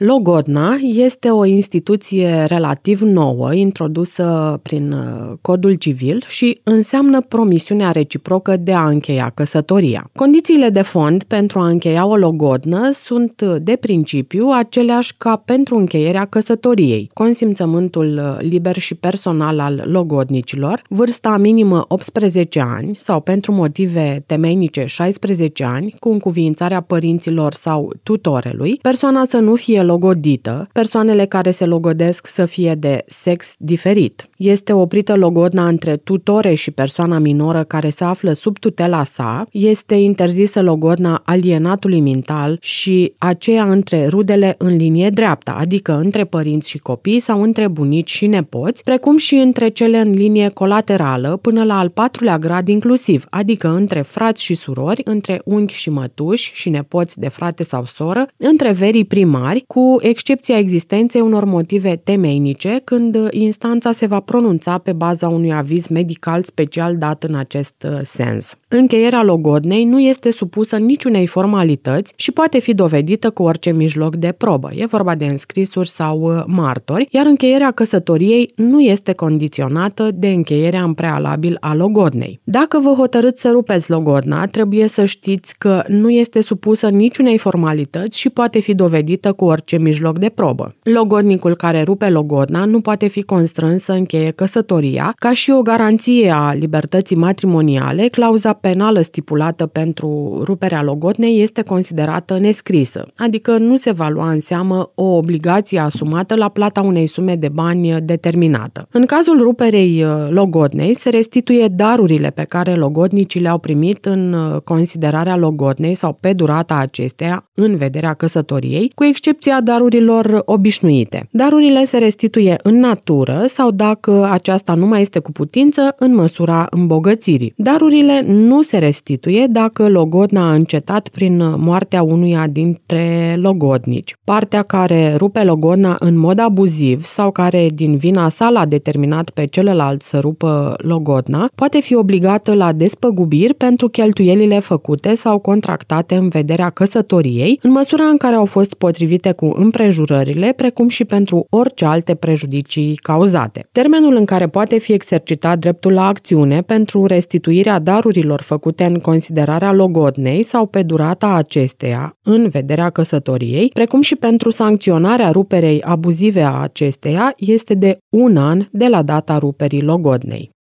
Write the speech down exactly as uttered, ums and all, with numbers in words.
Logodna este o instituție relativ nouă, introdusă prin Codul Civil și înseamnă promisiunea reciprocă de a încheia căsătoria. Condițiile de fond pentru a încheia o logodnă sunt de principiu aceleași ca pentru încheierea căsătoriei: consimțământul liber și personal al logodnicilor, vârsta minimă optsprezece ani sau, pentru motive temeinice, șaisprezece ani, cu încuviințarea părinților sau tutorelui, persoana să nu fie logodită, persoanele care se logodesc să fie de sex diferit. Este oprită logodna între tutore și persoana minoră care se află sub tutela sa, este interzisă logodna alienatului mental și aceea între rudele în linie dreaptă, adică între părinți și copii sau între bunici și nepoți, precum și între cele în linie colaterală până la al patrulea grad inclusiv, adică între frați și surori, între unchi și mătuși și nepoți de frate sau soră, între verii primari, cu excepția existenței unor motive temeinice, când instanța se va pronunța pe baza unui aviz medical special dat în acest sens. Încheierea logodnei nu este supusă niciunei formalități și poate fi dovedită cu orice mijloc de probă. E vorba de înscrisuri sau martori, iar încheierea căsătoriei nu este condiționată de încheierea în prealabil a logodnei. Dacă vă hotărâți să rupeți logodna, trebuie să știți că nu este supusă niciunei formalități și poate fi dovedită cu orice mijloc de probă. Logodnicul care rupe logodna nu poate fi constrâns să încheie căsătoria. Ca și o garanție a libertății matrimoniale, clauza penală stipulată pentru ruperea logodnei este considerată nescrisă, adică nu se va lua în seamă o obligație asumată la plata unei sume de bani determinată. În cazul ruperei logodnei, se restituie darurile pe care logodnicii le-au primit în considerarea logodnei sau pe durata acesteia în vederea căsătoriei, cu excepția darurilor obișnuite. Darurile se restituie în natură sau, dacă aceasta nu mai este cu putință, în măsura îmbogățirii. Darurile nu se restituie dacă logodna a încetat prin moartea unuia dintre logodnici. Partea care rupe logodna în mod abuziv sau care din vina sa l-a determinat pe celălalt să rupă logodna poate fi obligată la despăgubiri pentru cheltuielile făcute sau contractate în vederea căsătoriei, în măsura în care au fost potrivite cu împrejurările, precum și pentru orice alte prejudicii cauzate. Termenul în care poate fi exercitat dreptul la acțiune pentru restituirea darurilor făcute în considerarea logodnei sau pe durata acesteia în vederea căsătoriei, precum și pentru sancționarea ruperei abuzive a acesteia, este de un an de la data ruperii logodnei.